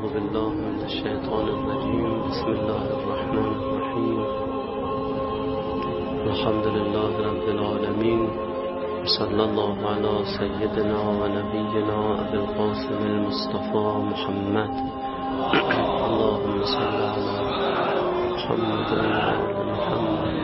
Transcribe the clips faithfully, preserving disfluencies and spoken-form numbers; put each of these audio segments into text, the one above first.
أعوذ بالله من الشيطان الرجيم. بسم الله الرحمن الرحيم. الحمد لله رب العالمين، صلى الله على سيدنا ونبينا أبي القاسم المصطفى محمد. اللهم صل على محمد وعلى محمد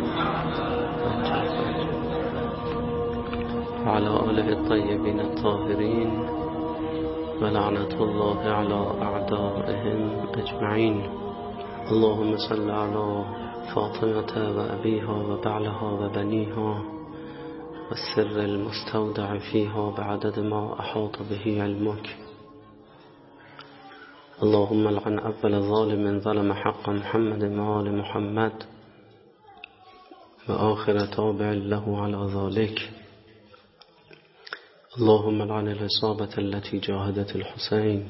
وعلى آله الطيبين الطاهرين، ولعنة الله على أعدائهم أجمعين. اللهم صل على فاطمة وأبيها وبعلها وبنيها والسر المستودع فيها بعدد ما أحاط به علمك. اللهم لعن أول ظالم ظلم حق محمد وآل محمد وآخر تابع له على ذلك. اللهم لعن العصابة التي جاهدت الحسين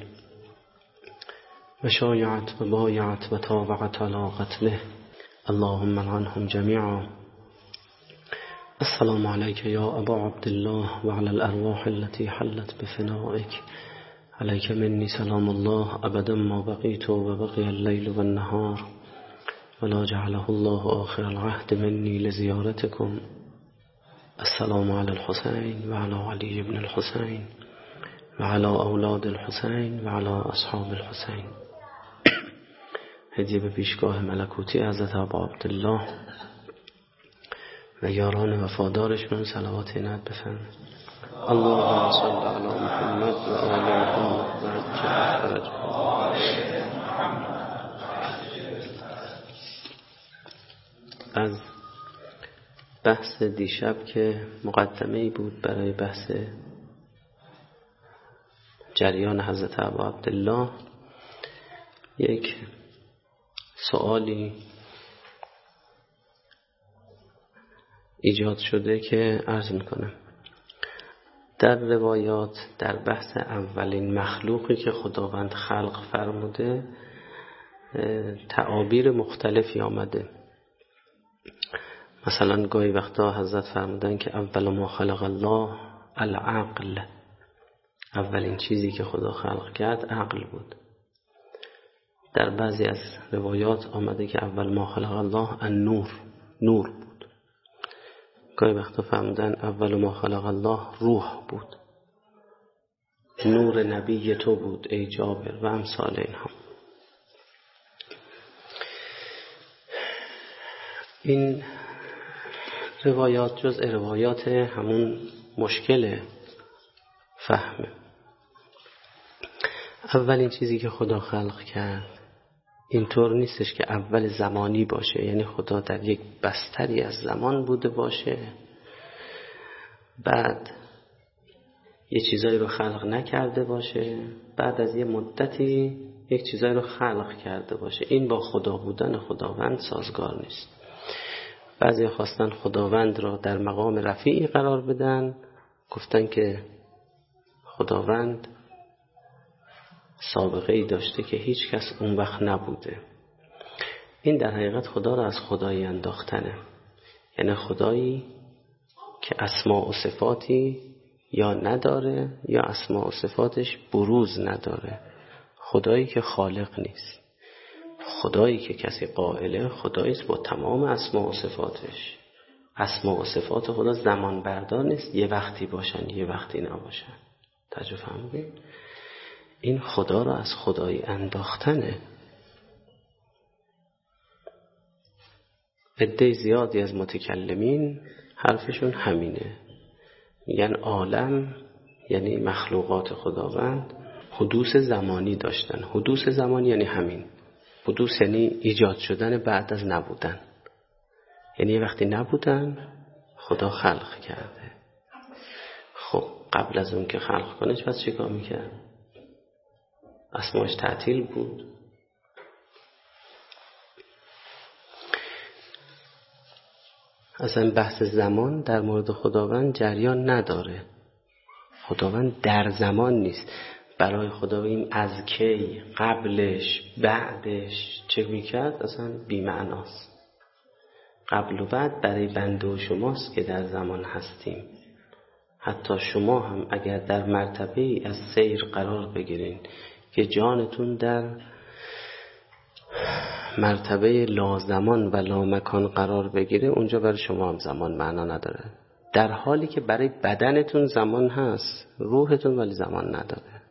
وشايعت وبايعت وتابعت على قتله. اللهم لعنهم جميعا. السلام عليك يا أبا عبد الله وعلى الأرواح التي حلت بفنائك. عليك مني سلام الله أبدا ما بقيت وبقي الليل والنهار، ولا جعله الله آخر العهد مني لزيارتكم. السلام على الحسين وعلى علي بن الحسين وعلى أولاد الحسين وعلى أصحاب الحسين. هدیه به پیشگاه ملکوتی حضرت ابا عبدالله و یاران وفادارشون صلوات عنایت بفرمایید. اللهم صل علی محمد و آل محمد و عجل فرجهم. از بحث دیشب که مقدمه‌ای بود برای بحث جریان حضرت ابا عبدالله، یک سوالی ایجاد شده که عرض میکنم. در روایات در بحث اولین مخلوقی که خداوند خلق فرموده تعابیر مختلفی آمده. مثلا گاهی وقتا حضرت فرمودن که اول ما خلق الله العقل، اولین چیزی که خدا خلق کرد عقل بود. در بعضی از روایات آمده که اول ما خلق الله النور، نور بود. گاهی وقتا فرمودن اول ما خلق الله روح بود، نور نبی تو بود ای جابر و امثال اینها. این روایات جزء روایات همون مشکل فهمه. اولین چیزی که خدا خلق کرد اینطور نیستش که اول زمانی باشه، یعنی خدا در یک بستری از زمان بوده باشه، بعد یه چیزایی رو خلق نکرده باشه، بعد از یه مدتی یک چیزایی رو خلق کرده باشه. این با خدا بودن خداوند سازگار نیست. بعضی خواستن خداوند را در مقام رفیعی قرار بدن، گفتن که خداوند سابقه ای داشته که هیچ کس اون وقت نبوده. این در حقیقت خدا را از خدایی انداختنه، یعنی خدایی که اسماء و صفاتی یا نداره یا اسماء و صفاتش بروز نداره، خدایی که خالق نیست. خدایی که کسی قائله خداییست با تمام اسماء و صفاتش. اسماء و صفات خدا زمان بردار نیست، یه وقتی باشن یه وقتی نباشن. توجه فرمودید؟ این خدا را از خدایی انداختنه. عده زیادی از متکلمین حرفشون همینه، میگن عالم یعنی مخلوقات خداوند حدوث زمانی داشتن. حدوث زمانی یعنی همین، حدوث یعنی ایجاد شدن بعد از نبودن، یعنی وقتی نبودن خدا خلق کرده. خب قبل از اون که خلق کنه پس چه کار میکرد؟ اسماش تعطیل بود. اصلا بحث زمان در مورد خداوند جریان نداره. خداوند در زمان نیست. برای خدا این از کی، قبلش، بعدش چه میکرد اصلا بی‌معناست. قبل و بعد برای بنده و شماست که در زمان هستیم. حتی شما هم اگر در مرتبه از سیر قرار بگیرین که جانتون در مرتبه لازمان و لامکان قرار بگیره، اونجا برای شما هم زمان معنا نداره. در حالی که برای بدنتون زمان هست، روحتون ولی زمان نداره.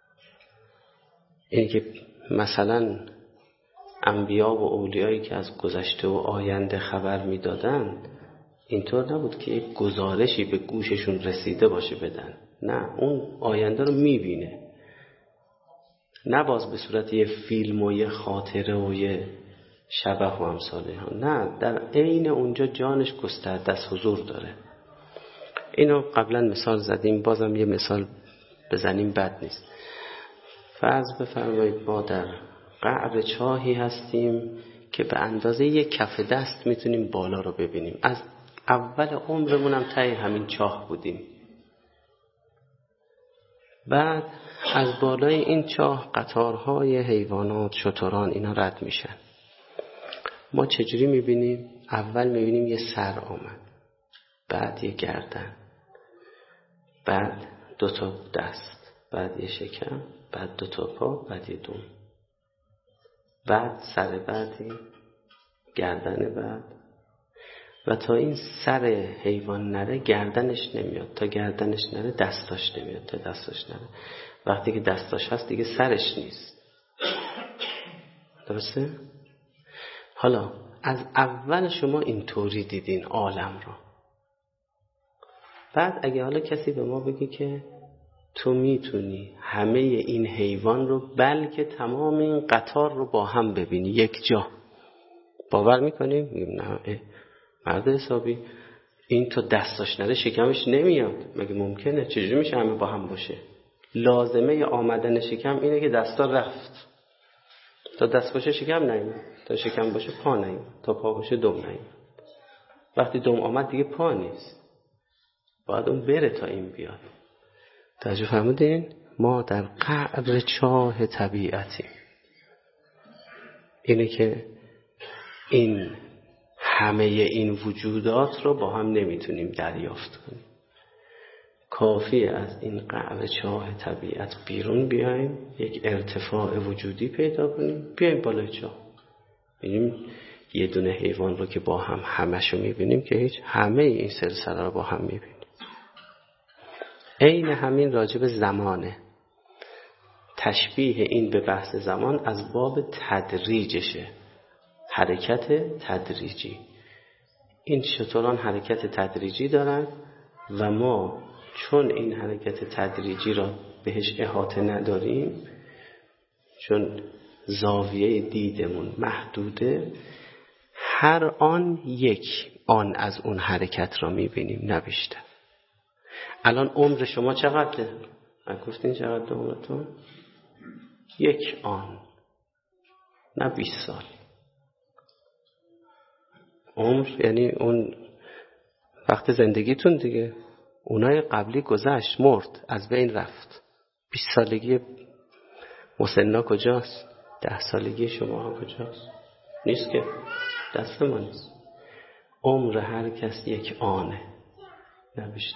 این که مثلا انبیا و اولیایی که از گذشته و آینده خبر میدادن، اینطور نبود که یک گزارشی به گوششون رسیده باشه بدن. نه، اون آینده رو میبینه، نه باز به صورت یه فیلم و یه خاطره و یه شبح و امثاله ها. نه، در عین اونجا جانش گسترده از حضور داره. اینو قبلا مثال زدیم، بازم یه مثال بزنیم بد نیست. فرض بفرمایید ما در قعر چاهی هستیم که به اندازه یک کف دست میتونیم بالا رو ببینیم. از اول عمرمون هم ته همین چاه بودیم. بعد از بالای این چاه قطارهای حیوانات، شتران اینا رد میشن. ما چجوری میبینیم؟ اول میبینیم یه سر آمد، بعد یه گردن، بعد دو تا دست، بعد یه شکم، بعد دو تا پا، بعد یه دم، بعد سر بعدی، گردن بعد، و تا این سر حیوان نره گردنش نمیاد، تا گردنش نره دستاش نمیاد، تا دستاش نره وقتی که دستاش هست دیگه سرش نیست. درسته؟ حالا از اول شما اینطوری دیدین عالم رو. بعد اگه حالا کسی به ما بگه که تو میتونی همه این حیوان رو بلکه تمام این قطار رو با هم ببینی یک جا، باور میکنیم؟ میگیم نه مرد حسابی، این تو دستاش نره شکمش نمیاد، مگه ممکنه؟ چجوری میشه همه با هم باشه؟ لازمه آمدن شکم اینه که دستا رفت، تا دست باشه شکم نمیاد، تا شکم باشه پا نمیاد، تا پا باشه دم نمیاد. وقتی دم آمد دیگه پا نیست، باید اون بره تا این بیاد. توجه فرمودین؟ ما در قعر چاه طبیعتیم. اینه که این همه این وجودات رو با هم نمیتونیم دریافت کنیم. کافیه از این قعر چاه طبیعت بیرون بیایم، یک ارتفاع وجودی پیدا کنیم، بیایم بالای چاه، ببینیم یه دونه حیوان رو که با هم همشو میبینیم که هیچ، همه این سلسله رو با هم میبینیم. عین همین راجب زمانه. تشبیه این به بحث زمان از باب تدریجشه، حرکت تدریجی. این شتران حرکت تدریجی دارن و ما چون این حرکت تدریجی را بهش احاطه نداریم، چون زاویه دیدمون محدوده، هر آن یک آن از اون حرکت را میبینیم، نه بیشتر. الان عمر شما چقدره؟ من گفتین چقدر عمرتون؟ یک آن، نه بیست سال. عمر یعنی اون وقت زندگیتون دیگه. اونای قبلی گذشت، مرد، از بین رفت. بیست سالگی مسنا کجاست؟ ده سالگی شما ها کجاست؟ نیست که، دست ما نیست. عمر هر کس یک آنه، نه بیشتر.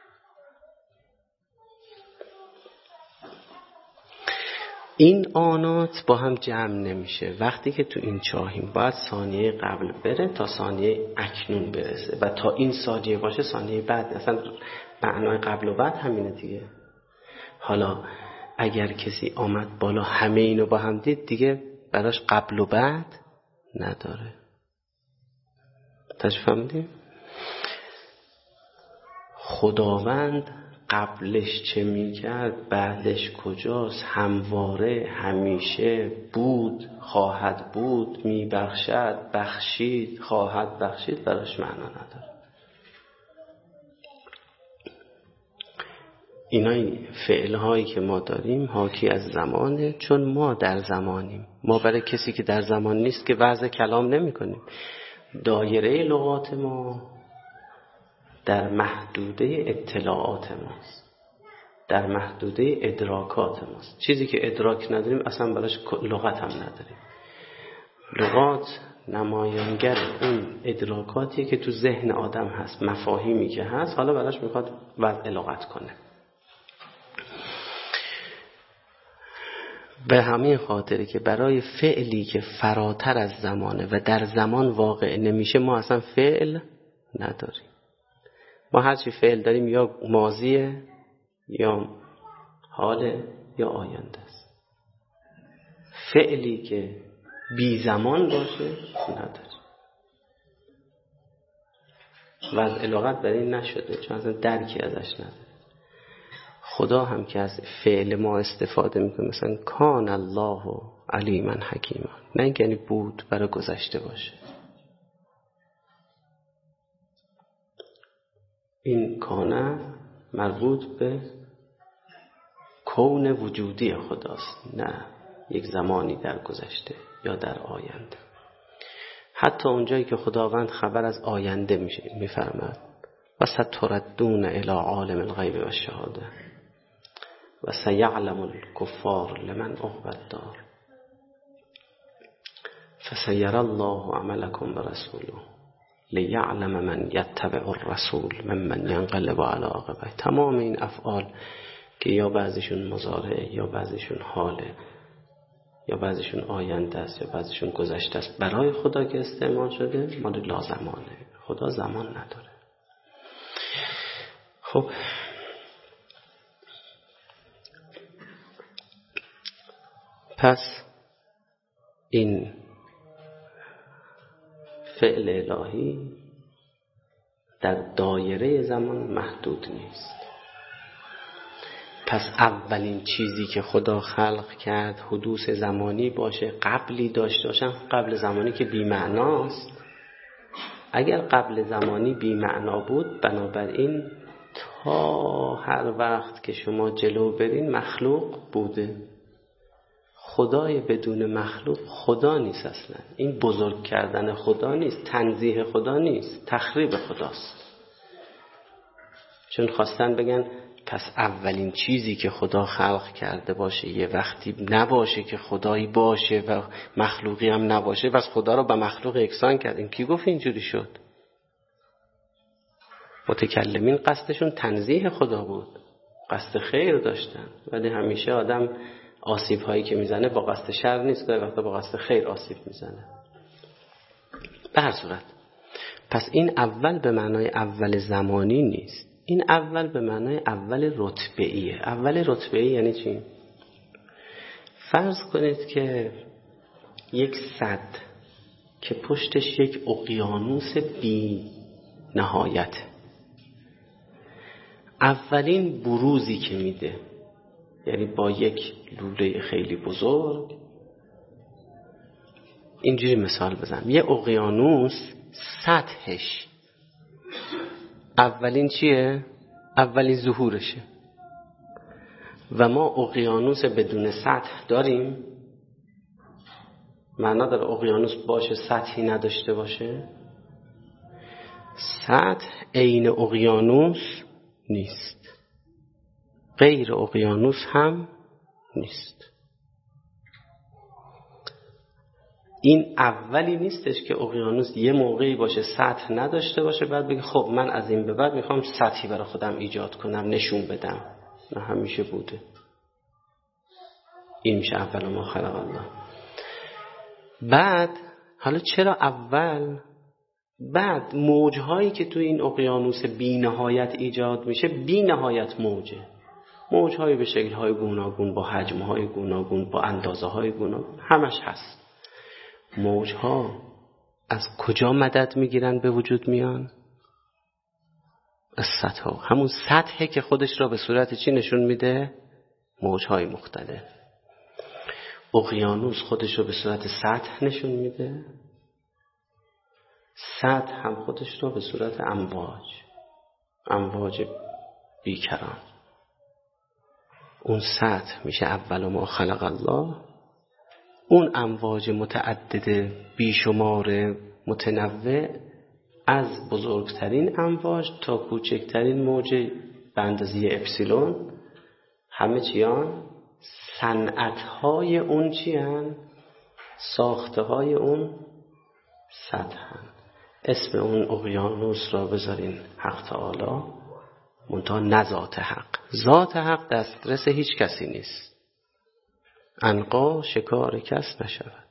این آنات با هم جمع نمیشه. وقتی که تو این چاهیم باید ثانیه قبل بره تا ثانیه اکنون برسه و تا این ثانیه باشه ثانیه بعد. اصلا معنای قبل و بعد همینه دیگه. حالا اگر کسی آمد بالا همه اینو با هم دید، دیگه براش قبل و بعد نداره. تشریف فهمیدیم؟ خداوند قبلش چه میکرد، بعدش کجاست، همواره، همیشه، بود، خواهد بود، میبخشد، بخشید، خواهد بخشید، براش معنا نداره. اینای فعلهایی که ما داریم حاکی از زمانه، چون ما در زمانیم. ما برای کسی که در زمان نیست که وضع کلام نمی کنیم. دایره لغات ما در محدوده اطلاعات ماست، در محدوده ادراکات ماست. چیزی که ادراک نداریم اصلا براش لغت هم نداریم. لغات نمایانگر اون ادراکاتی که تو ذهن آدم هست، مفاهیمی که هست، حالا براش میخواد وضع لغت کنه. به همین خاطره که برای فعلی که فراتر از زمانه و در زمان واقع نمیشه ما اصلا فعل نداریم. ما هرچی فعل داریم یا ماضیه یا حاله یا آینده است. فعلی که بی زمان باشه نداریم و از الغت برای این نشده، چون اصلا درکی ازش نداره. خدا هم که از فعل ما استفاده میکنه، مثلا کان الله علیما حکیما، نه اینکه یعنی بود برای گذشته باشه. این کانه مربوط به کون وجودی خداست، نه یک زمانی در گذشته یا در آینده. حتی اونجایی که خداوند خبر از آینده میشه میفرماد و ستردون الی عالم الغیب و الشهاده و سیعلم الکفار لمن عقبی الدار فسیر الله عملکم برسوله لیعلم من یتبع الرسول ممن ینقلب علی عقبیه. تمام این افعال که یا بعضیشون مضارع یا بعضیشون حاله یا بعضیشون آینده است یا بعضیشون گذشته است، برای خدا که استعمال شده مال لازمانه. خدا زمان نداره. خب پس این فعل الهی در دایره زمان محدود نیست. پس اولین چیزی که خدا خلق کرد حدوث زمانی باشه، قبلی داشته باشن. قبل زمانی که بی معناست. اگر قبل زمانی بی معنا بود، بنابراین تا هر وقت که شما جلو برین مخلوق بوده. خدای بدون مخلوق خدا نیست اصلا. این بزرگ کردن خدا نیست، تنزیه خدا نیست، تخریب خداست. چون خواستن بگن پس اولین چیزی که خدا خلق کرده باشه یه وقتی نباشه که خدایی باشه و مخلوقی هم نباشه، پس خدا رو به مخلوق یکسان کرد. این کی گفت اینجوری شد؟ متکلمین قصدشون تنزیه خدا بود، قصد خیر داشتن، ولی همیشه آدم آسیب هایی که میزنه با قصد شر نیست، گاهی وقتا با قصد خیر آسیب میزنه. به هر صورت پس این اول به معنای اول زمانی نیست، این اول به معنای اول رتبه‌ایه. اول رتبه‌ای یعنی چی؟ فرض کنید که یک سد که پشتش یک اقیانوس بی نهایت، اولین بروزی که میده، یعنی با یک لوله خیلی بزرگ، اینجوری مثال بزنم، یه اقیانوس سطحش اولین چیه؟ اولین ظهورشه. و ما اقیانوس بدون سطح داریم؟ معنا داره اقیانوس باشه سطحی نداشته باشه؟ سطح عین اقیانوس نیست، غیر اقیانوس هم نیست. این اولی نیستش که اقیانوس یه موقعی باشه سطح نداشته باشه بعد بگه خب من از این به بعد میخوام سطحی برای خودم ایجاد کنم نشون بدم. نه، همیشه بوده. این میشه اول ما خلق الله. بعد حالا چرا اول؟ بعد موجهایی که تو این اقیانوس بی نهایت ایجاد میشه، بی نهایت موجه، موجهایی به شکل‌های گوناگون، با حجم‌های گوناگون، با اندازه‌های گوناگون، همش هست. موجها از کجا مدد میگیرن به وجود میان؟ از سطح. همون سطحی که خودش را به صورت چی نشون میده؟ موجهای مختلف. اقیانوس خودش را به صورت سطح نشون میده، سطح هم خودش را به صورت امواج، امواج بیکران. اون سطح میشه اول ما خلق الله، اون امواج متعدد بیشمار متنوع از بزرگترین امواج تا کوچکترین موج به اندازه اپسیلون، همه چیان صنعت‌های اون چیان، ساخته‌های اون سطحن. اسم اون اقیانوس را بذارین حق تعالی، منتها نه ذات حق. ذات حق دسترس هیچ کسی نیست. عنقا شکار کس نشود.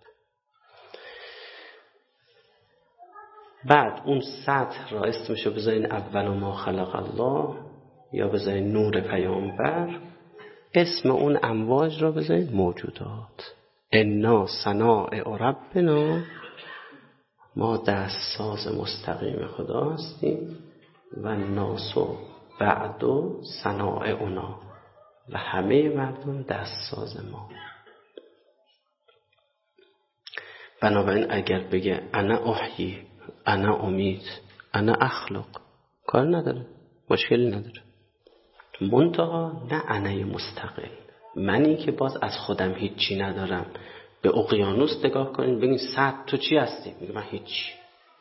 بعد اون سطح را اسمشو بذارین اول ما خلق الله یا بذارین نور پیامبر، اسم اون امواج را بذارین موجودات. انا صنائع ربنا، ما دست ساز مستقیم خدا هستیم و ناسو بعد صنائع اونا، و همه مردم دست ساز ما. بنابراین اگر بگه انا احیی، انا امید، انا اخلق، کار نداره، مشکلی نداره. منتها نه انا مستقل، منی که باز از خودم هیچی ندارم. به اقیانوس نگاه کنین ببین سطح تو چی هستی؟ میگه من هیچی،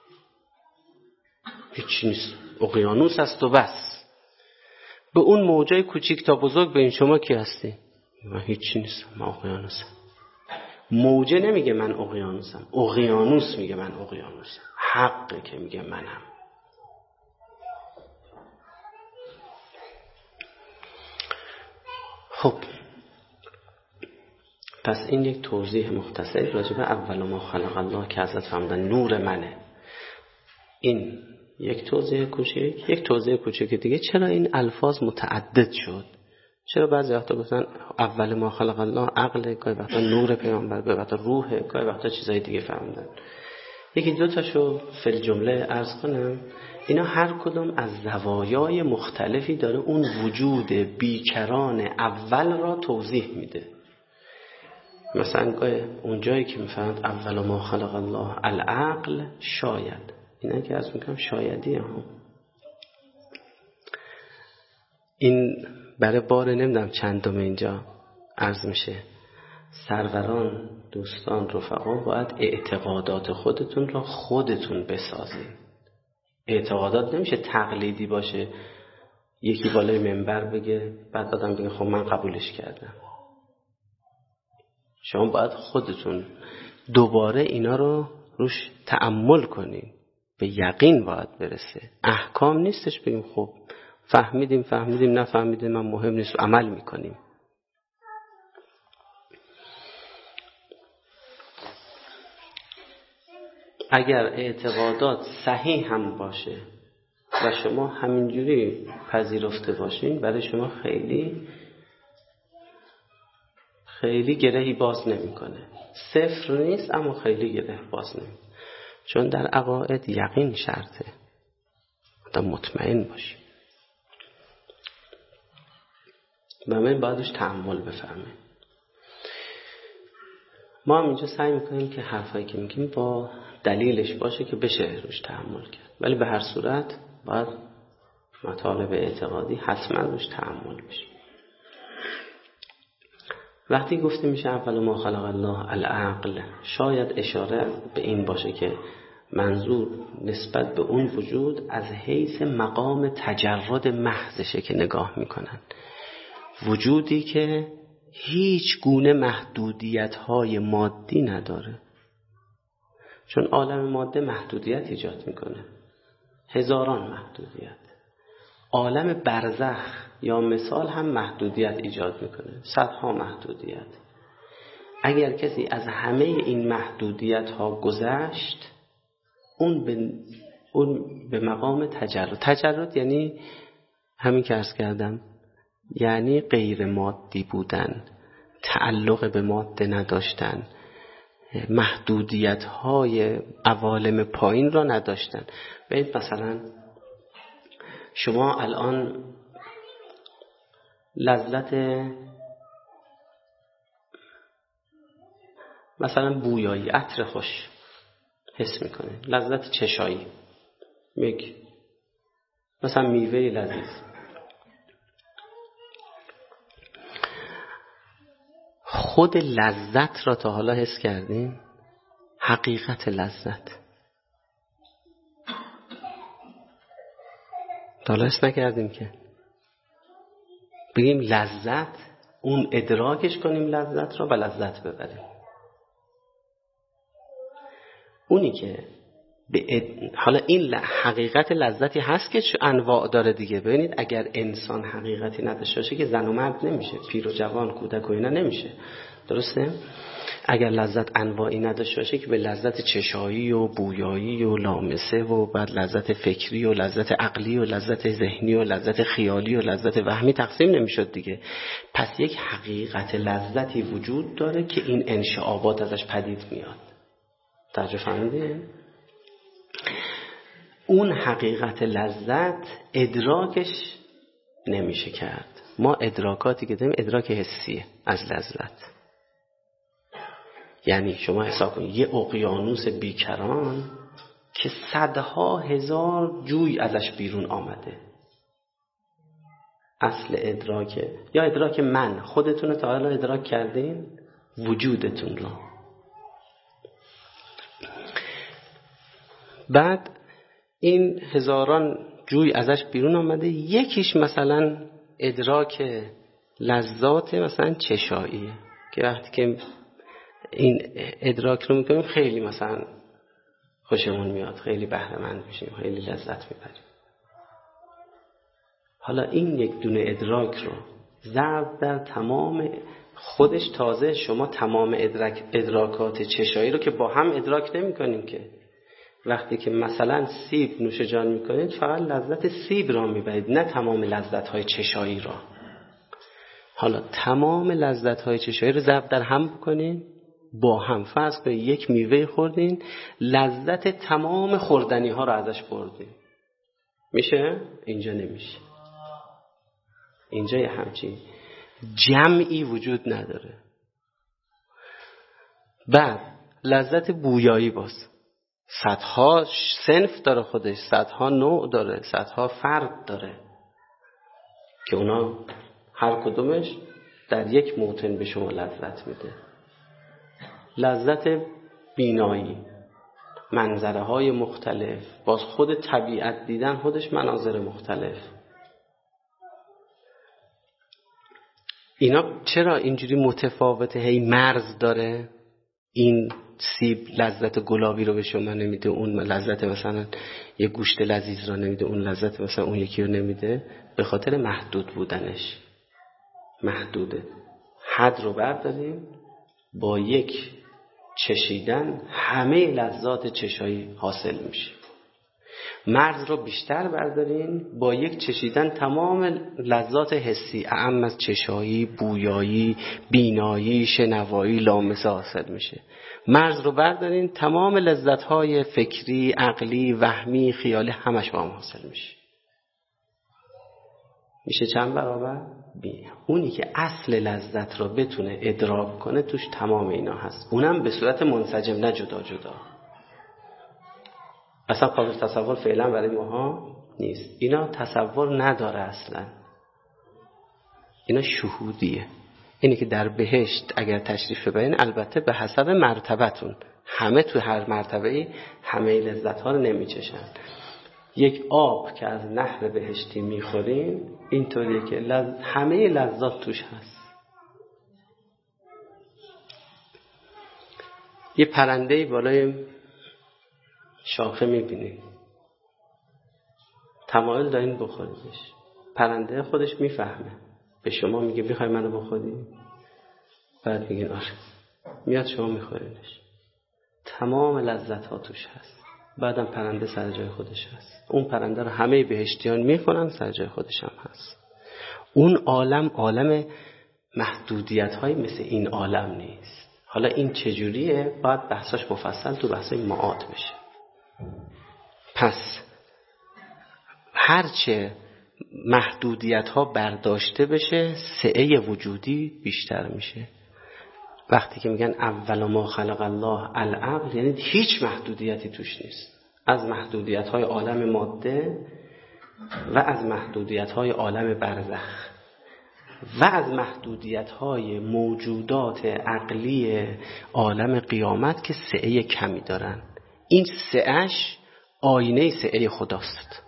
هیچی نیست، اقیانوس هست و بس. به اون موجای کوچیک تا بزرگ ببین شما کی هستی؟ من هیچی نیستم، من اقیانوسم. موجه نمیگه من اقیانوسم، اقیانوس میگه من اقیانوسم. حقه که میگه منم. خب پس این یک توضیح مختصر راجع به اول ما خلق الله که حضرت فرمودن نور منه. این یک توضیح کوچک. یک توضیح کوچک دیگه، چرا این الفاظ متعدد شد؟ چرا بعضی وقتا گفتن اول ما خلق الله عقل، گاهی وقتا نور پیامبر، گاهی وقتا روح، گاهی وقتا چیزای دیگه فهمیدن. یکی دو تاشو فی الجمله عرض کنم. اینا هر کدوم از زوایای مختلفی داره اون وجود بیکران اول را توضیح میده. مثلا اون جایی که میفهمد اول ما خلق الله العقل، شاید اینا که عرض میکنم شایدی هم این برای بار نمیدونم چندم اینجا عرض میشه. سروران، دوستان، رفقا، باید اعتقادات خودتون را خودتون بسازید. اعتقادات نمیشه تقلیدی باشه، یکی بالای منبر بگه بعد آدم بگه خب من قبولش کردم. شما باید خودتون دوباره اینا رو روش تأمل کنین، به یقین باید برسه. احکام نیستش بگیم خب فهمیدیم فهمیدیم نفهمیدیم من مهم نیست و عمل میکنیم. اگر اعتقادات صحیح هم باشه و شما همینجوری پذیرفته باشین، برای شما خیلی خیلی گرهی باز نمیکنه. صفر نیست اما خیلی گره باز نمیکنه، چون در عقاید یقین شرطه، آدم مطمئن باشی. و من بعدش تأمل بفهمه. ما هم اینجا سعی میکنیم که حرفایی که میگیم با دلیلش باشه که بشه روش تأمل کرد، ولی به هر صورت باید مطالب اعتقادی حتما روش تأمل بشه. وقتی گفته میشه اول ما خلق الله العقل، شاید اشاره به این باشه که منظور نسبت به اون وجود از حیث مقام تجرد محضشه که نگاه میکنن. وجودی که هیچ گونه محدودیت‌های مادی نداره، چون عالم ماده محدودیت ایجاد میکنه، هزاران محدودیت. عالم برزخ یا مثال هم محدودیت ایجاد میکنه، صدها محدودیت. اگر کسی از همه این محدودیت ها گذشت، اون به, اون به مقام تجرد. تجرد یعنی همین که عرض کردم، یعنی غیر مادی بودن، تعلق به ماده نداشتن، محدودیت های عوالم پایین را نداشتن. ببینید مثلا شما الان لذت مثلا بویایی، عطر خوش حس میکنه، لذت چشایی، یک مثلا میوه لذیذ. خود لذت را تا حالا حس کردین؟ حقیقت لذت تا حالا حس نکردیم که بگیم لذت، اون ادراکش کنیم لذت را و لذت ببریم. اونی که به اد... حالا این حقیقت لذتی هست که انواع داره دیگه. ببینید اگر انسان حقیقتی نداشته باشه که زن و مرد نمیشه، پیر و جوان، کودک و اینا نمیشه. درسته؟ اگر لذت انواعی نداشته باشه که به لذت چشایی و بویایی و لامسه و بعد لذت فکری و لذت عقلی و لذت ذهنی و لذت خیالی و لذت وهمی تقسیم نمیشد دیگه. پس یک حقیقت لذتی وجود داره که این انشعابات ازش پدید میاد. توجه فهمیدین؟ اون حقیقت لذت ادراکش نمیشه کرد. ما ادراکاتی که داریم ادراک حسیه از لذت. یعنی شما حساب کنید یه اقیانوس بیکران که صدها هزار جوی ازش بیرون آمده. اصل ادراکه یا ادراک من خودتون تا حالا ادراک کردین؟ وجودتون رو. بعد این هزاران جوی ازش بیرون آمده، یکیش مثلا ادراک لذات مثلا چشاییه که وقتی که این ادراک رو میکنیم خیلی مثلا خوشمون میاد، خیلی بهره مند میشیم، خیلی لذت میبریم. حالا این یک دونه ادراک رو ضرب در تمام خودش، تازه شما تمام ادراک ادراکات چشایی رو که با هم ادراک نمی کنیم که وقتی که مثلا سیب نوش جان میکنید فقط لذت سیب را میبرید، نه تمام لذت های چشایی را. حالا تمام لذت های چشایی رو ضرب در هم بکنید با هم. فرض کنید یک میوه خوردین، لذت تمام خوردنی ها رو ازش بردین. میشه؟ اینجا نمیشه. اینجا یه همچین جمعی وجود نداره. بعد لذت بویایی باز صدها صنف داره، خودش صدها نوع داره، صدها فرد داره که اونا هر کدومش در یک موطن به شما لذت میده. لذت بینایی، منظره های مختلف، باز خود طبیعت دیدن خودش مناظر مختلف. اینا چرا اینجوری متفاوته؟ هی مرز داره. این سیب لذت گلابی رو به شما نمیده، اون لذت مثلا یه گوشت لذیذ رو نمیده، اون لذت مثلا اون یکی رو نمیده، به خاطر محدود بودنش. محدوده. حد رو برداریم، با یک چشیدن همه لذات چشایی حاصل میشه. مرز رو بیشتر بردارین، با یک چشیدن تمام لذات حسی اعم از چشایی، بویایی، بینایی، شنوایی، لامسه حاصل میشه. مرز رو بردارین، تمام لذت‌های فکری، عقلی، وهمی، خیالی همش با هم حاصل میشه. میشه چند برابر؟ بین. اونی که اصل لذت رو بتونه ادراک کنه توش تمام اینا هست، اونم به صورت منسجم، نه جدا جدا. اصلا قابل تصور فعلا برای ماها نیست. اینا تصور نداره اصلا. اینا شهودیه. اینی که در بهشت اگر تشریف ببرین، البته به حسب مرتبتون، همه تو هر مرتبه‌ای همه لذت ها رو نمیچشن. یک آب که از نهر بهشتی میخورین اینطوریه که لز... همه لذات توش هست. یه پرنده‌ای بالای شاخه میبینید، تمایل دارین بخوریدش. پرنده خودش میفهمه، به شما میگه میخوای منو بخوری؟ بعد میگین آره، میاد شما میخورینش. تمام لذت ها توش هست. بعدم پرنده سر جای خودش هست. اون پرنده رو همه بهشتیان میخورن، سر جای خودش هم هست. اون عالم عالم محدودیت های مثل این عالم نیست. حالا این چجوریه؟ باید بحثاش مفصل تو بحثای معاد بشه. پس هرچه محدودیت ها برداشته بشه، سعه وجودی بیشتر میشه. وقتی که میگن اول ما خلق الله العقل، یعنی هیچ محدودیتی توش نیست. از محدودیت های عالم ماده و از محدودیت های عالم برزخ و از محدودیت های موجودات عقلی عالم قیامت که سعه کمی دارن. این سعهش آینه سعه خداست.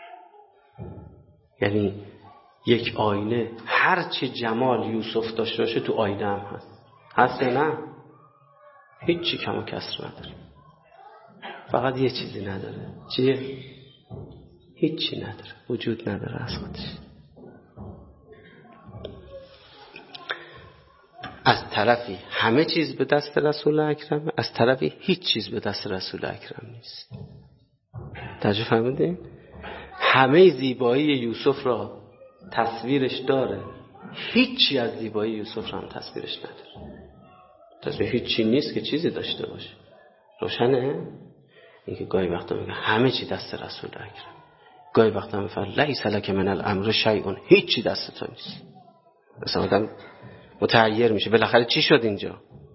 یعنی یک آینه هر چه جمال یوسف داشته باشه تو آینه هم هست. هست نه؟ هیچی کم و کسر نداره. فقط یه چیزی نداره. چیه؟ هیچی نداره. وجود نداره از خودش. از طرفی همه چیز به دست رسول اکرم، از طرفی هیچ چیز به دست رسول اکرم نیست. توجه فرمودین؟ همه زیبایی یوسف را تصویرش داره، هیچی از زیبایی یوسف را هم تصویرش نداره. تصویر هیچی نیست که چیزی داشته باشه. روشنه؟ اینکه گاهی وقتا میگه همه چی دست رسول اکرم، گاهی وقتا میفر لیس لک من الامر شیء، هیچی دست تو نیست. مثلا آدم متحیر میشه بالاخره چی شد اینجا؟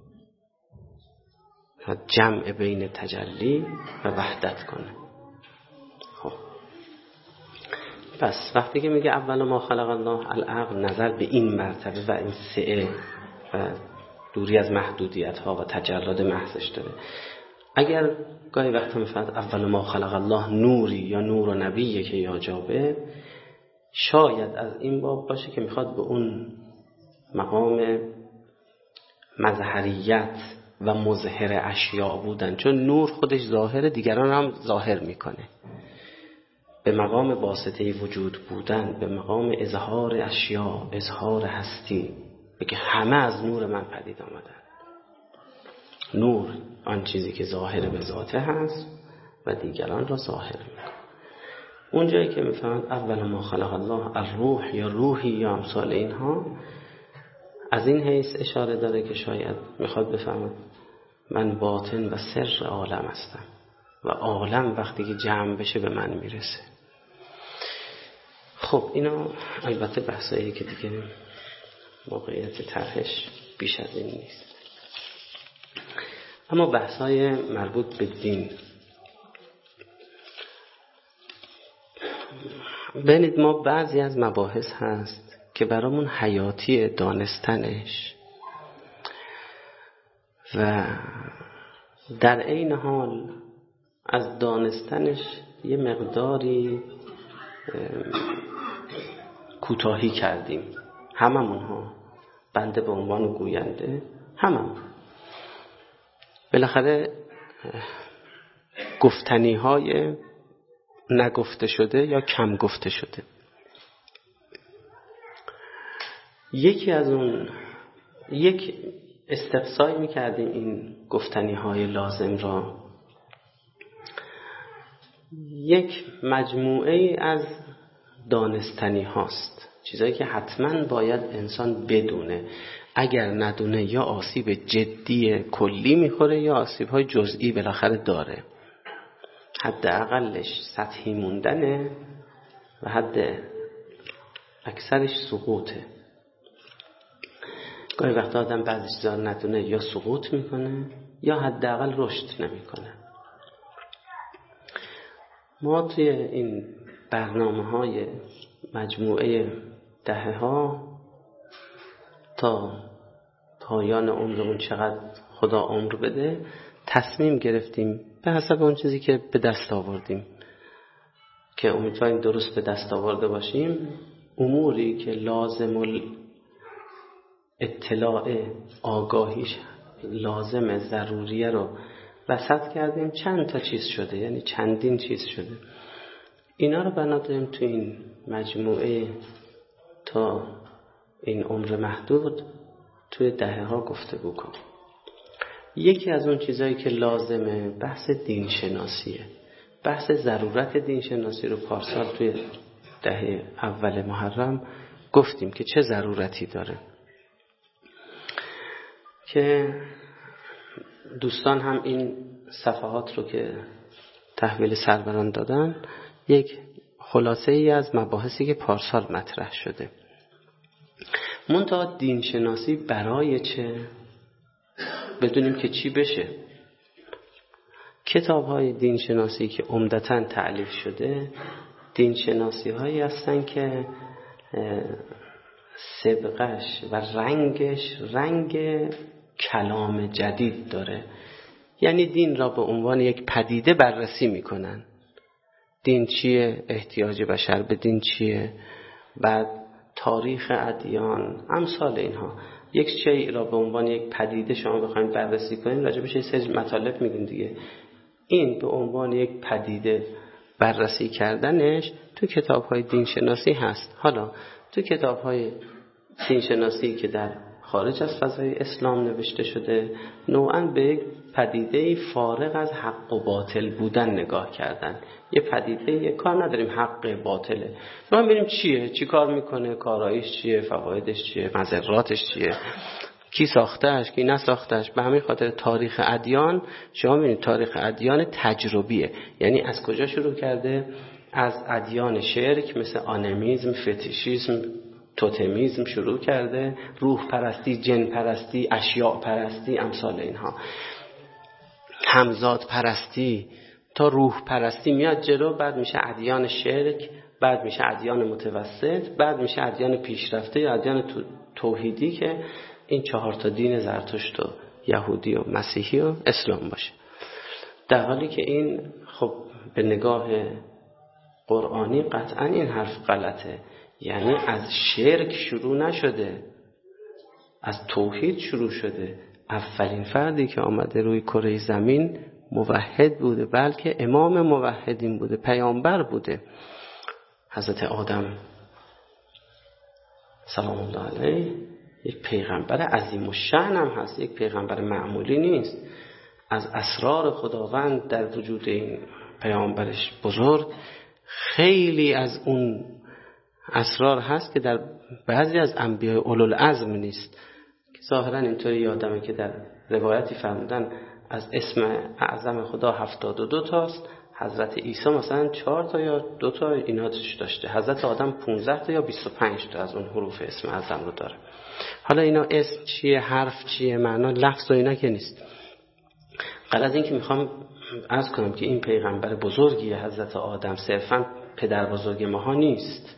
جمع بین تجلی و وحدت کنه. خب پس وقتی که میگه اول ما خلق الله العقل، نظر به این مرتبه و این سعه و دوری از محدودیت ها و تجرد محضش داره. اگر گاهی وقتا میفرد اول ما خلق الله نوری یا نور و نبیه که یا جابه، شاید از این باب باشه که میخواد به اون مقام مظهریت و مظهر اشیاء بودن، چون نور خودش ظاهر، دیگران هم ظاهر میکنه، به مقام واسطه وجود بودن، به مقام اظهار اشیاء، اظهار هستی، بگه همه از نور من پدید آمدن. نور آن چیزی که ظاهر به ذاته هست و دیگران را ظاهر میکنه. اون جایی که میفهمند اول ما خلق الله الروح یا روحی یا امثال اینها، از این حیث اشاره داره که شاید میخواد بفهمد من باطن و سر عالم هستم و عالم وقتی که جمع بشه به من میرسه. خب اینا البته بحثایی که دیگه موقعیت طرحش بیش از این نیست. اما بحثای مربوط به دین، ببینید ما بعضی از مباحث هست که برامون حیاتی دانستنش و در عین حال از دانستنش یه مقداری کوتاهی کردیم. هممون ها، بنده به عنوان گوینده، هممون بالاخره گفتنی های نگفته شده یا کم گفته شده. یکی از اون یک استقصایی میکردیم این گفتنی های لازم را، یک مجموعه از دانستنی هاست، چیزایی که حتما باید انسان بدونه، اگر ندونه یا آسیب جدی کلی میخوره یا آسیب های جزئی بالاخره داره. حد اقلش سطحی موندنه و حد اکثرش سقوطه. گاهی وقتا آدم بعضی چیزا ندونه یا سقوط میکنه یا حداقل رشد نمیکنه. ما توی این برنامه های مجموعه دهه ها تا پایان عمرمون چقدر خدا عمر بده تصمیم گرفتیم به حسب اون چیزی که به دست آوردیم که امیدواریم درست به دست آورده باشیم، اموری که لازم اطلاع آگاهیش لازم ضروریه رو وسط کردیم. چند تا چیز شده، یعنی چندین چیز شده. اینا رو بنا داریم تو این مجموعه تا این عمر محدود توی دهه ها گفتگو کنیم. یکی از اون چیزایی که لازمه بحث دین شناسیه. بحث ضرورت دین شناسی رو پارسال توی دهه اول محرم گفتیم که چه ضرورتی داره، که دوستان هم این صفحات رو که تحویل سروران دادن یک خلاصه ای از مباحثی که پارسال مطرح شده. منتها دین شناسی برای چه؟ بدونیم که چی بشه. کتاب های دین شناسی که عمدتاً تألیف شده دین شناسی هایی هستن که سبقش و رنگش رنگ کلام جدید داره، یعنی دین را به عنوان یک پدیده بررسی میکنن. دین چیه؟ احتیاج بشر به دین چیه؟ بعد تاریخ ادیان، امثال اینها. یک شیء را به عنوان یک پدیده شما بخواید بررسی کنید، راجبش یه سری مطالب میگیم دیگه. این به عنوان یک پدیده بررسی کردنش تو کتاب‌های دین شناسی هست. حالا تو کتاب‌های دین شناسی که در خارج از فضای اسلام نوشته شده، نوعاً به یک پدیده فارغ از حق و باطل بودن نگاه کردن. یه پدیده، یه کار نداریم حق باطله، ما ببینیم چیه، چی کار میکنه، کارایش چیه، فوایدش چیه، مضراتش چیه، کی ساختهش، کی نساختهش. به همین خاطر تاریخ ادیان، شما ببینید تاریخ ادیان تجربیه. یعنی از کجا شروع کرده؟ از ادیان شرک مثل آنیمیسم، فتیشیسم، توتمیسم شروع کرده، روح پرستی، جن پرستی، اشیاء پرستی، امثال اینها، همزاد پرستی تا روح پرستی میاد جلو. بعد میشه ادیان شرک، بعد میشه ادیان متوسط، بعد میشه ادیان پیشرفته یا ادیان توحیدی که این چهار تا دین زرتشت و یهودی و مسیحی و اسلام باشه. در حالی که این خب به نگاه قرآنی قطعا این حرف غلطه. یعنی از شرک شروع نشده، از توحید شروع شده. اولین فردی که آمده روی کره زمین موحد بوده، بلکه امام موحدین بوده، پیامبر بوده، حضرت آدم سلام الله علیه. یک پیغمبر عظیم الشأن هم هست، یک پیغمبر معمولی نیست. از اسرار خداوند در وجود این پیامبرش بزرگ خیلی از اون اسرار هست که در بعضی از انبیاء اولوالعزم نیست، که ظاهرا اینطوری یادمه که در روایتی فرمودن از اسم اعظم خدا هفتاد و دو تاست، حضرت عیسی مثلا چهار تا یا دو تا اینا داشته، حضرت آدم پونزده تا یا بیست و پنج تا از اون حروف اسم اعظم رو داره. حالا اینا اسم چیه، حرف چیه، معنا، لفظ و اینا که نیست. غرض این که میخوام عرض کنم که این پیغمبر بزرگی حضرت آدم صرفا پدر بزرگ ماها نیست،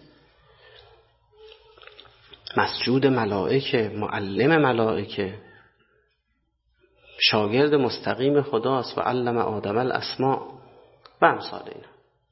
مسجود ملائکه، معلم ملائکه، شاگرد مستقیم خداست و علم آدم الاسماء و امثال اینا.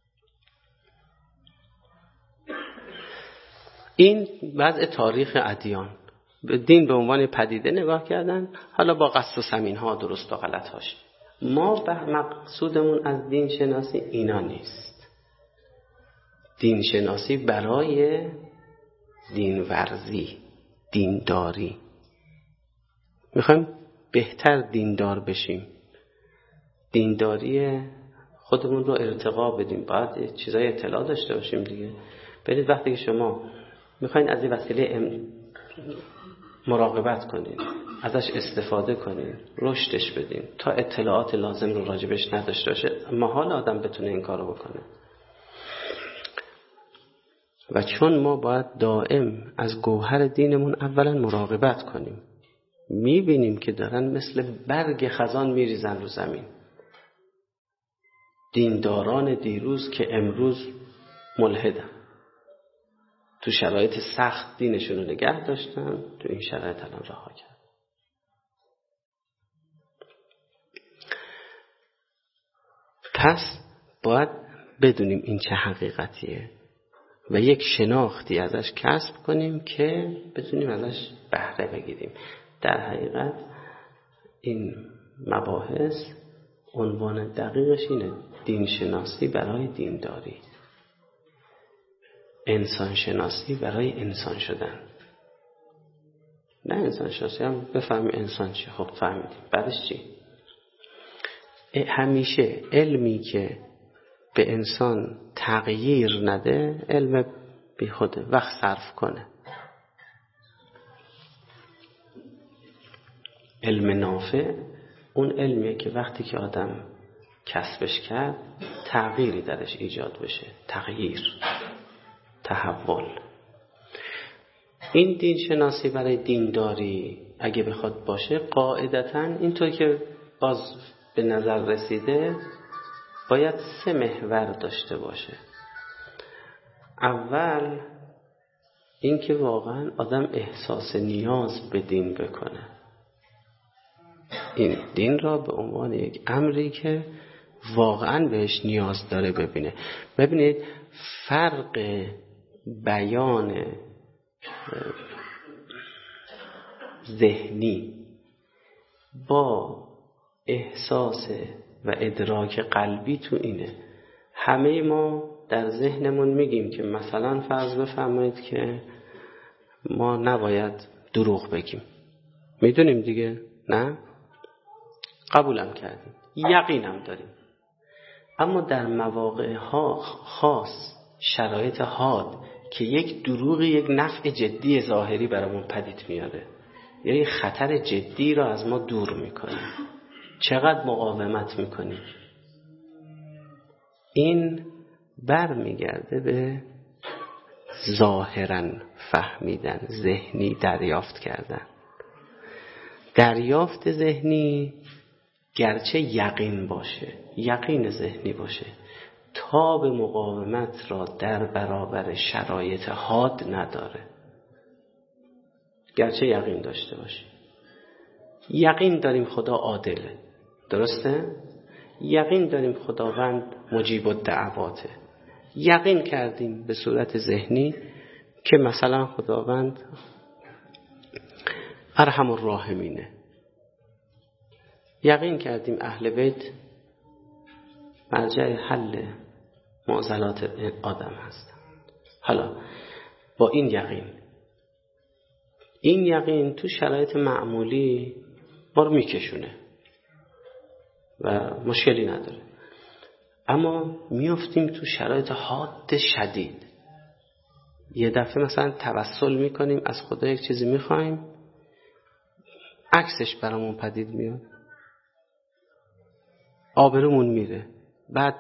این وضع تاریخ ادیان. دین به عنوان پدیده نگاه کردن، حالا با قصد و سمین ها درست و غلط هاش. ما به مقصودمون از دین شناسی اینا نیست. دین شناسی برای دین ورزی، دینداری. میخوایم بهتر دیندار بشیم، دینداری خودمون رو ارتقا بدیم، باید چیزای اطلاع داشته باشیم دیگه. برید وقتی که شما میخواین از این وسیله مراقبت کنین، ازش استفاده کنین، رشدش بدین، تا اطلاعات لازم رو راجبش نداشته باشه محال آدم بتونه این کارو بکنه. و چون ما باید دائم از گوهر دینمون اولا مراقبت کنیم، میبینیم که دارن مثل برگ خزان میریزن رو زمین. دینداران دیروز که امروز ملحدن، تو شرایط سخت دینشون رو نگه داشتن، تو این شرایط الان رها کرد. پس باید بدونیم این چه حقیقتیه و یک شناختی ازش کسب کنیم که بتونیم ازش بهره بگیریم. در حقیقت این مباحث عنوان دقیقش اینه: دین شناسی برای دینداری، انسان شناسی برای انسان شدن. نه انسان شناسی هم بفهمیم انسان چی، خب فهمیدیم، بعدش چی؟ همیشه علمی که به انسان تغییر نده علم بی خوده، وقت صرف کنه. علم نافع اون علمیه که وقتی که آدم کسبش کرد تغییری درش ایجاد بشه، تغییر، تحول. این دین شناسی برای دینداری اگه بخواد باشه، قاعدتاً اینطور که باز به نظر رسیده باید سه محور داشته باشه. اول این که واقعا آدم احساس نیاز به دین بکنه، این دین را به عنوان یک امری که واقعا بهش نیاز داره ببینه. ببینید فرق بیان ذهنی با احساس و ادراک قلبی تو اینه. همه ما در ذهنمون میگیم که مثلا فرض بفرمایید که ما نباید دروغ بگیم، میدونیم دیگه، نه؟ قبولم کردیم، یقینم داریم. اما در مواقع ها خاص، شرایط حاد که یک دروغ یک نفع جدی ظاهری برامون پدید میاره یا یک خطر جدی را از ما دور میکنه، چقدر مقاومت میکنیم؟ این بر میگرده به ظاهرا فهمیدن، ذهنی دریافت کردن. دریافت ذهنی گرچه یقین باشه، یقین ذهنی باشه، تاب مقاومت را در برابر شرایط حاد نداره. گرچه یقین داشته باشه. یقین داریم خدا عادله، درسته؟ یقین داریم خداوند مجیب الدعواته. یقین کردیم به صورت ذهنی که مثلا خداوند ارحم الراحمینه. یقین کردیم اهل بیت مرجع حل معضلات آدم هستن. حالا با این یقین این یقین تو شرایط معمولی ما رو میکشونه و مشکلی نداره، اما میافتیم تو شرایط حاد شدید. یه دفعه مثلا توسل میکنیم، از خدا یک چیزی میخوایم، عکسش برامون پدید میاد، آبرومون میره. بعد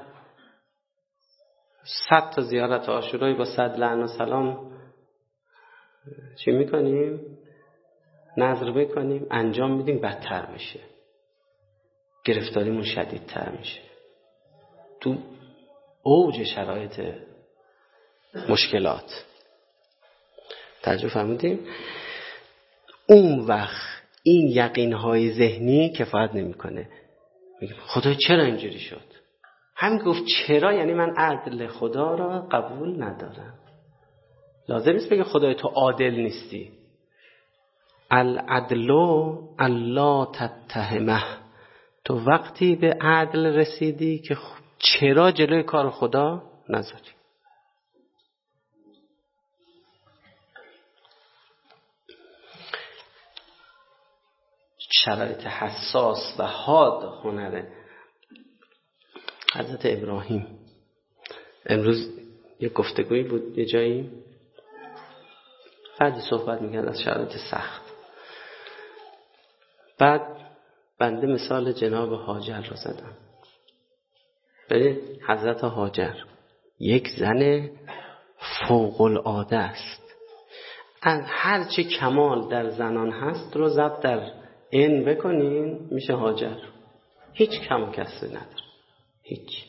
صد تا زیارت عاشورایی با صد لعن و سلام چی میکنیم؟ نظر میکنیم، انجام میدیم، بدتر میشه، گرفتاریمون شدیدتر میشه. تو اوج شرایط مشکلات توجه فرمودیم؟ اون وقت این یقینهای ذهنی کفایت نمیکنه. میگیم خدا چرا اینجوری شد؟ هم گفت چرا یعنی من عدل خدا را قبول ندارم. لازم نیست بگه خدای تو عادل نیستی. العدلو الا تتهمه. تو وقتی به عدل رسیدی که چرا جلوی کار خدا نذاری. شرایط حساس و حاد هنره حضرت ابراهیم. امروز یه گفتگویی بود یه جایی، فردی صحبت میکرد از شرایط سخت. بعد بنده مثال جناب هاجر رو زدم. ببین حضرت هاجر یک زن فوق العاده است. از هر چه کمال در زنان هست رو ضرب در این بکنین میشه هاجر. هیچ کم کسی نداره، هیچ.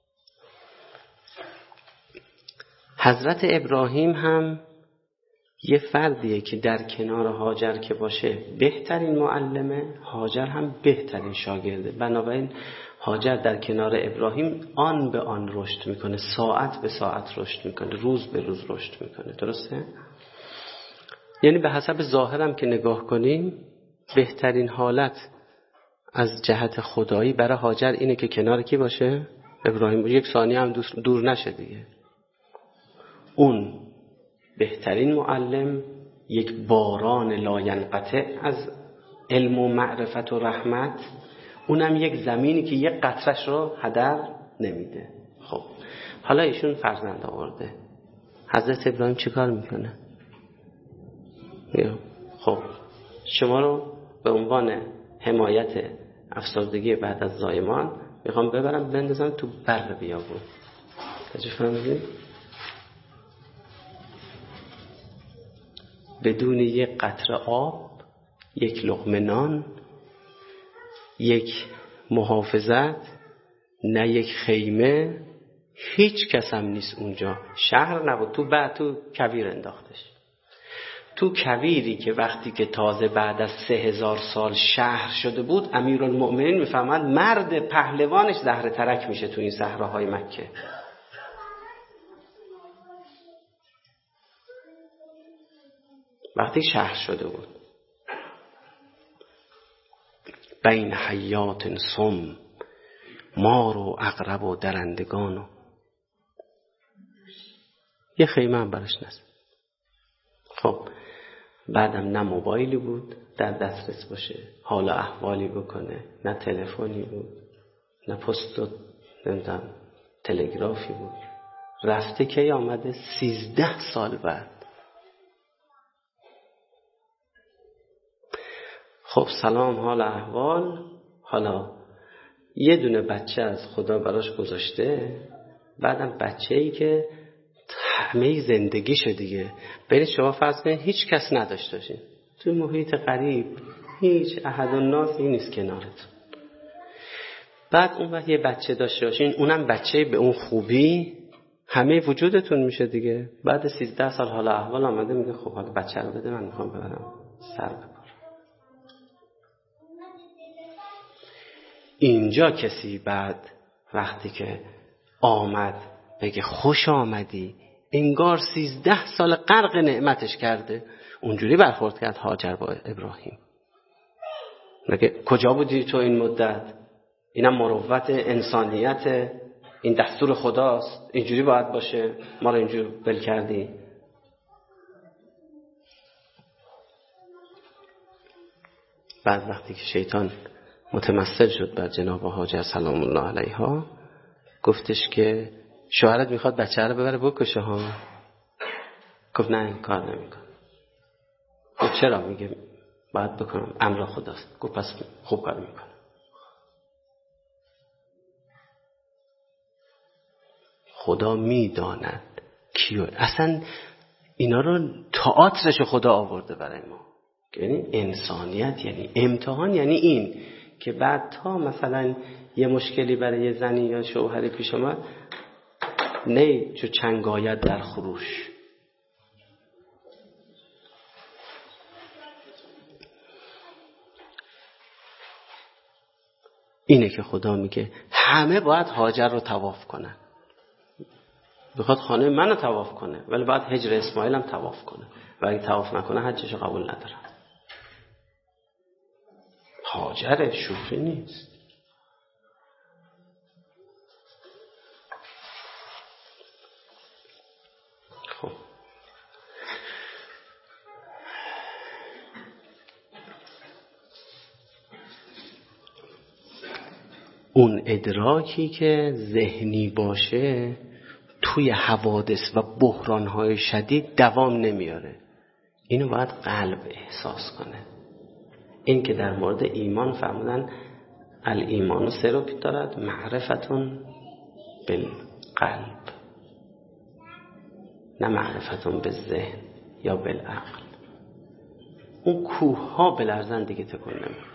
حضرت ابراهیم هم یه فردیه که در کنار هاجر که باشه بهترین معلمه، هاجر هم بهترین شاگرده. بنابراین هاجر در کنار ابراهیم آن به آن رشد میکنه، ساعت به ساعت رشد میکنه، روز به روز رشد میکنه. درسته؟ یعنی به حسب ظاهرم که نگاه کنیم بهترین حالت از جهت خدایی برای هاجر اینه که کنار کی باشه؟ ابراهیم. یک ثانیه هم دور نشه دیگه. اون بهترین معلم، یک باران لاینقطع از علم و معرفت و رحمت، اونم یک زمینی که یک قطرش رو هدر نمیده. خب حالا ایشون فرزند آورده، حضرت ابراهیم چی کار میکنه؟ خب شما رو به عنوان حمایت افسردگی بعد از زایمان میخوام ببرم بندازم تو بر بیابون. تجربه فهمیدید؟ بدون یک قطره آب، یک لقمه نان، یک محافظت، نه یک خیمه، هیچ کس هم نیست اونجا. شهر نبود، تو بعد تو کویر انداختش. تو کویری که وقتی که تازه بعد از سه هزار سال شهر شده بود، امیرالمؤمنین میفهمد مرد پهلوانش زهر ترک میشه تو این صحراهای مکه. وقتی شهر شده بود بین حیات سم، مار و عقرب و درندگان و یه خیمه هم برش نست. خب بعدم نه موبایلی بود در دسترس باشه حال و احوالی بکنه، نه تلفنی بود، نه پست و نمیدونم تلگرافی بود. رفته کی آمده؟ سیزده سال بعد. خب سلام، حال احوال. حالا یه دونه بچه از خدا براش گذاشته، بعدم بچه‌ای که همه زندگیشه دیگه. برید شما فرض کنید هیچ کس نداشته باشین توی محیط غریب، هیچ احد الناسی نیست کنارتون. بعد اون وقت یه بچه داشته باشین، اونم بچه به اون خوبی، همه وجودتون میشه دیگه. بعد سیزده سال حالا احوال آمده میگه خب حالا بچه رو بده من میخوام ببرم سر ببرم. اینجا کسی بعد وقتی که آمد بگه خوش آمدی، انگار سیزده سال غرق نعمتش کرده. اونجوری برخورد کرد هاجر با ابراهیم. میگه کجا بودی تو این مدت؟ اینم مروت انسانیت، این دستور خداست، اینجوری باید باشه، ما رو اینجور بل کردی. بعد وقتی که شیطان متمثل شد بر جناب هاجر سلام الله علیها، گفتش که شوهرت میخواد بچه رو ببره بکشه ها. گفت نه این کار نمیکنه. گفت چرا؟ میگه باید بکنم، امر خداست. گفت پس خوب کار میکنه. خدا میداند کیو. اصلا اینا رو تئاترش خدا آورده برای ما. یعنی انسانیت، یعنی امتحان، یعنی این که بعد تا مثلا یه مشکلی برای یه زنی یا شوهری پیش اومد، نه چو چنگ آید در خروش. اینه که خدا میگه همه باید هاجر رو طواف کنن. بخواد خانه منو طواف کنه، ولی باید هجر اسماعیل هم طواف کنه، و اگه طواف نکنه حجش قبول نداره. هاجر شوخی نیست. خب اون ادراکی که ذهنی باشه توی حوادث و بحران‌های شدید دوام نمیاره. اینو باید قلب احساس کنه. این که در مورد ایمان فرمودن الایمان سه رکن دارد، معرفتون بالقلب، نه معرفتون بالذهن یا بالعقل. اون کوه ها بلرزن دیگه تکون نمیخوره.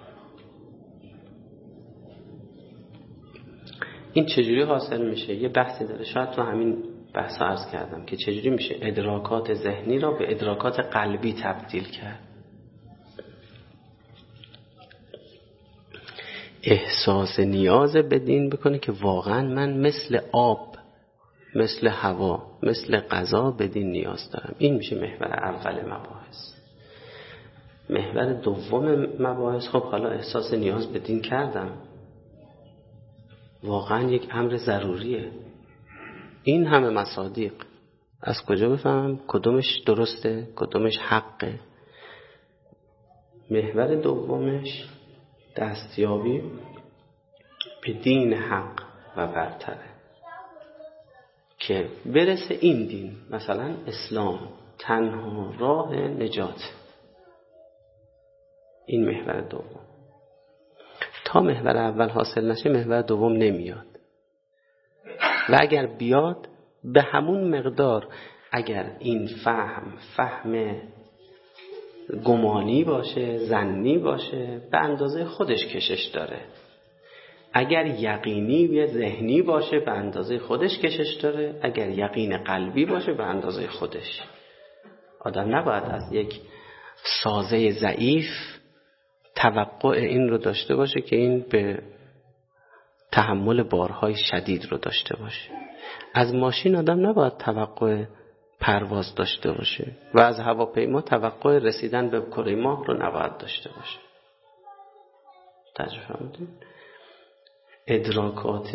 این چجوری حاصل میشه؟ یه بحثی داره، شاید تو همین بحث عرض کردم که چجوری میشه ادراکات ذهنی را به ادراکات قلبی تبدیل کرد. احساس نیاز به دین بکنه که واقعا من مثل آب، مثل هوا، مثل غذا به دین نیاز دارم. این میشه محور اول مباحث. محور دوم مباحث، خب حالا احساس نیاز به دین کردم، واقعا یک امر ضروریه. این همه مصادیق از کجا بفهمم کدومش درسته کدومش حقه؟ محور دومش دستیابی به دین حق و برتره که برسه این دین، مثلا اسلام تنها راه نجات. این محور دوم. تا محور اول حاصل نشه محور دوم نمیاد، و اگر بیاد به همون مقدار، اگر این فهم فهم گمانی باشه، ظنی باشه، به اندازه خودش کشش داره. اگر یقینی یا ذهنی باشه به اندازه خودش کشش داره. اگر یقین قلبی باشه به اندازه خودش. آدم نباید از یک سازه ضعیف توقع این رو داشته باشه که این به تحمل بارهای شدید رو داشته باشه. از ماشین آدم نباید توقع پرواز داشته باشه و از هواپیما توقع رسیدن به کره ماه رو نباید داشته باشه. تجربه فهمیدین؟ ادراکات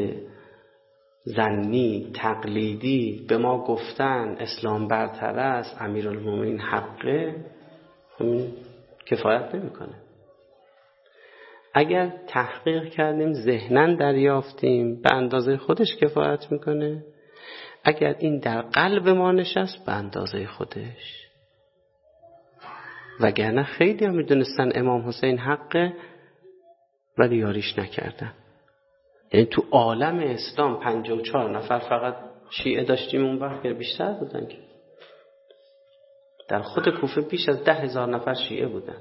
ظنی تقلیدی به ما گفتن اسلام برتر است، امیرالمومنین حقه، همین کفایت نمیکنه. اگر تحقیق کردیم ذهناً دریافتیم به اندازه خودش کفایت میکنه. اگر این در قلب ما نشست به اندازه خودش. وگرنه خیلی هم میدونستن امام حسین حقه ولی یاریش نکردن. یعنی تو عالم اسلام پنجاه و چهار نفر فقط شیعه داشتیم اون وقت، بیشتر بودن که در خود کوفه بیش از ده هزار نفر شیعه بودن.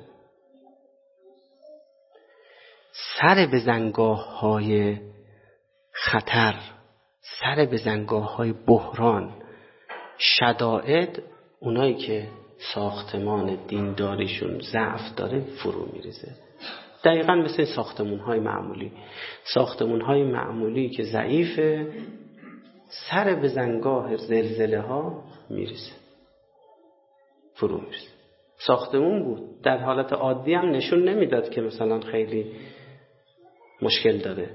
سر به زنگاه های خطر، سر به زنگاه های بحران، شدائد، اونایی که ساختمان دینداریشون ضعف داره فرو میریزه. دقیقاً مثل ساختمون های معمولی. ساختمون های معمولی که ضعیفه سر به زنگاه زلزله ها میریزه، فرو میریزه. ساختمون بود در حالت عادی هم نشون نمیداد که مثلا خیلی مشکل داره.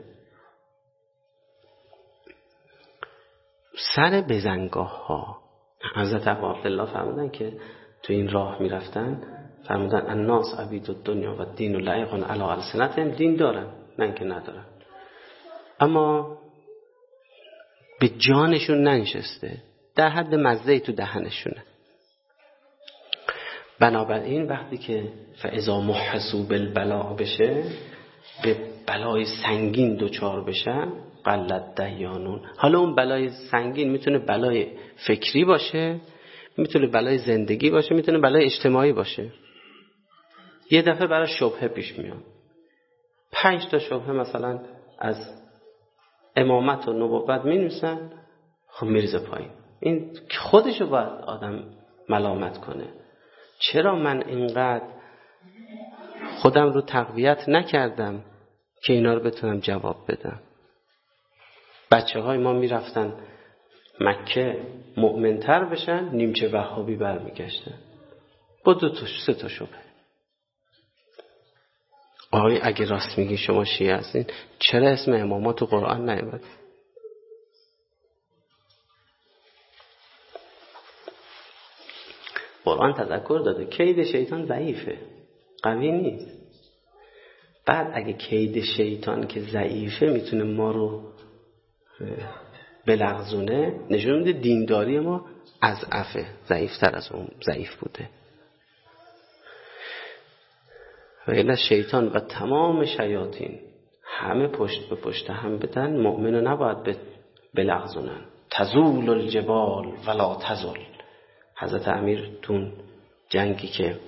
سر به زنگاه ها. حضرت ابو عبدالله فرمودن که تو این راه میرفتن، فرمودن الناس عبید الدنیا و دین لعیق علی السنتهم، دین دارن نه که ندارن، اما به جانشون ننشسته، در حد مزه تو دهنشونه. بنابراین وقتی که فاذا محسوا بالبلاء بشه، به بلای سنگین دوچار بشن، قلت دیانون. حالا اون بلای سنگین میتونه بلای فکری باشه، میتونه بلای زندگی باشه، میتونه بلای اجتماعی باشه. یه دفعه برای شبهه پیش میاد، پنج تا شبهه مثلا از امامت و نبوت مینویسن، خب میریزه پایین. این خودشو باید آدم ملامت کنه. چرا من اینقدر خودم رو تقویت نکردم که اینا رو بتونم جواب بدم؟ بچه های ما میرفتن مکه مؤمنتر بشن، نیمچه وهابی برمیگشتن با دو تا سه تا شبهه. آقای اگه راست میگی شما شیعه هستین، چرا اسم امامات تو قرآن نیامد؟ قرآن تذکر داده کید شیطان ضعیفه، قوی نیست. بعد اگه کید شیطان که ضعیفه میتونه ما رو بلغزونه، نشون میده دینداری ما اضعفه، ضعیفتر از اون ضعیف بوده. و الا شیطان و تمام شیاطین همه پشت به پشت هم بدن، مؤمنو نباید بلغزونن. تزول الجبال ولا تزل. حضرت امیر تون جنگی که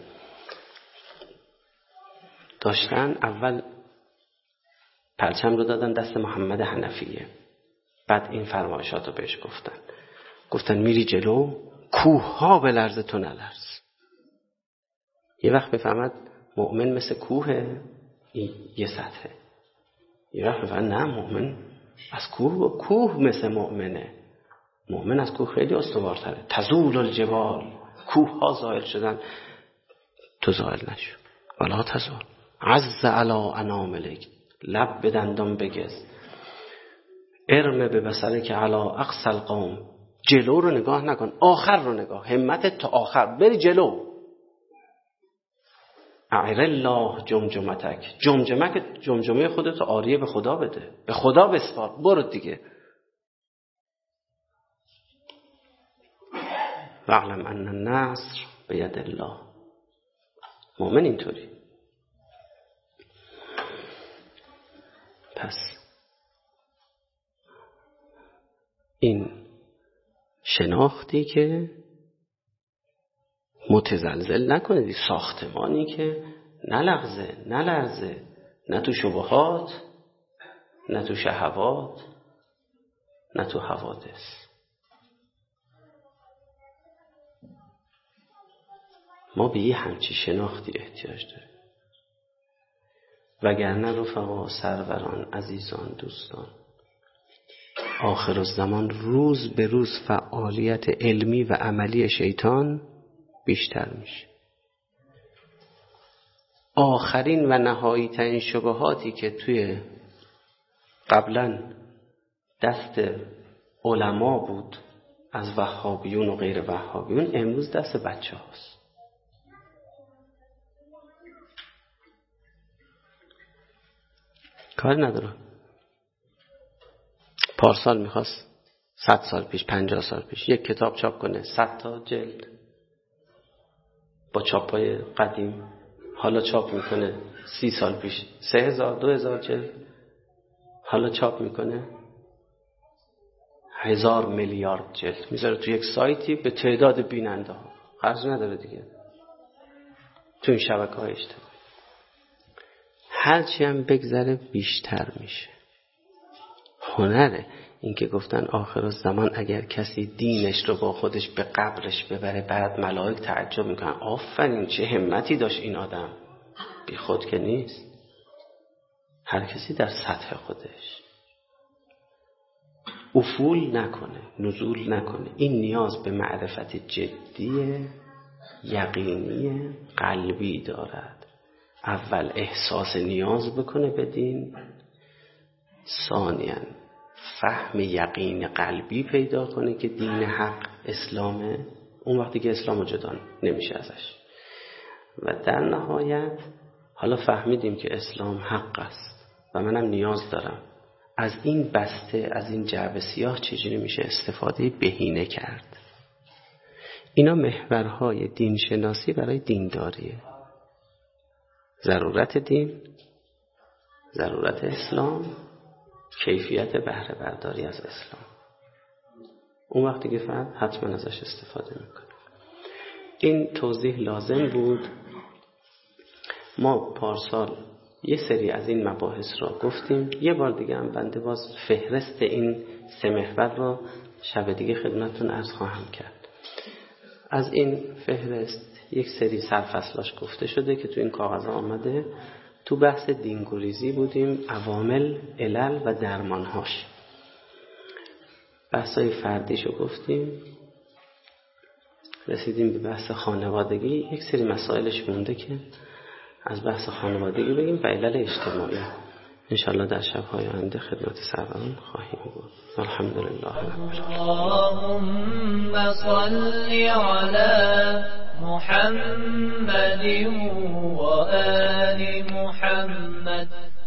داشتن، اول پرچم رو دادن دست محمد حنفیه، بعد این فرمایشات رو بهش گفتن گفتن میری جلو کوه ها به لرز تو نلرز. یه وقت بفهمد مؤمن مثل کوهه، این یه سطحه. یه وقت بفهمد نه، مؤمن از کوه و کوه مثل مؤمنه، مؤمن از کوه خیلی استوارتره. تزول الجبال، کوه ها زائل شدن، تو زائل نشو. ولا تزول عز علی اناملک، لب به دندان بگز. ارمه به بصره که علی اقصى القوم، جلو رو نگاه نکن، آخر رو نگاه، همتت تا آخر، بری جلو. اعر الله جمجمتک، جمجمه جمجمه خودتو آریه به خدا بده، به خدا بسپار، برو دیگه. واعلم ان النصر بید الله. مؤمن اینطوری. پس این شناختی که متزلزل نکنه، ساختمانی که نلغزه نلرزه، نه تو شبهات، نه تو شهوات، نه تو حوادث. ما به یه همچی شناختی احتیاج داریم. وگرنه رفقا، سروران، عزیزان، دوستان، آخر الزمان روز به روز فعالیت علمی و عملی شیطان بیشتر میشه. آخرین و نهایی ترین شبهاتی که توی قبلا دست علما بود از وهابیون و غیر وهابیون، امروز دست بچه هاست. کاری نداره. پارسال میخواست صد سال پیش، پنجاه سال پیش یک کتاب چاپ کنه، صد تا جلد با چاپای قدیم. حالا چاپ میکنه سی سال پیش سه هزار دو هزار جلد. حالا چاپ میکنه هزار میلیارد جلد، میذاره تو یک سایتی به تعداد بیننده ها. خرج نداره دیگه تو این شبکه های اجتماعی. هرچی هم بگذره بیشتر میشه. هنره این که گفتن آخر الزمان اگر کسی دینش رو با خودش به قبرش ببره، بعد ملائک تعجب میکنن آفرین چه همتی داشت این آدم. بی خود که نیست، هر کسی در سطح خودش. افول نکنه، نزول نکنه. این نیاز به معرفت جدی یقینی قلبی دارد. اول احساس نیاز بکنه به دین، ثانیاً فهم یقین قلبی پیدا کنه که دین حق اسلامه. اون وقتی که اسلام جدا نمیشه ازش. و در نهایت حالا فهمیدیم که اسلام حق است و منم نیاز دارم. از این بسته، از این جعبه سیاه چجوری میشه استفاده بهینه کرد؟ اینا محورهای دین شناسی برای دینداریه. ضرورت دین، ضرورت اسلام، کیفیت بهره برداری از اسلام. اون وقتی که فرد حتما ازش استفاده میکنه. این توضیح لازم بود. ما پارسال یه سری از این مباحث را گفتیم. یه بار دیگه هم بنده باز فهرست این سه محور را شب دیگه خدمتتون عرض خواهم کرد. از این فهرست یک سری سرفصلاش گفته شده که تو این کاغذ آمده. تو بحث دینگریزی بودیم، عوامل، علل و درمانهاش. بحثای فردیشو گفتیم، رسیدیم به بحث خانوادگی. یک سری مسائلش مونده که از بحث خانوادگی بگیم و علل اجتماعی. انشاءالله در شب‌های آینده خدمت سروران خواهیم بود. الحمدلله رب العالمین. اللهم صل علی محمد و آل محمد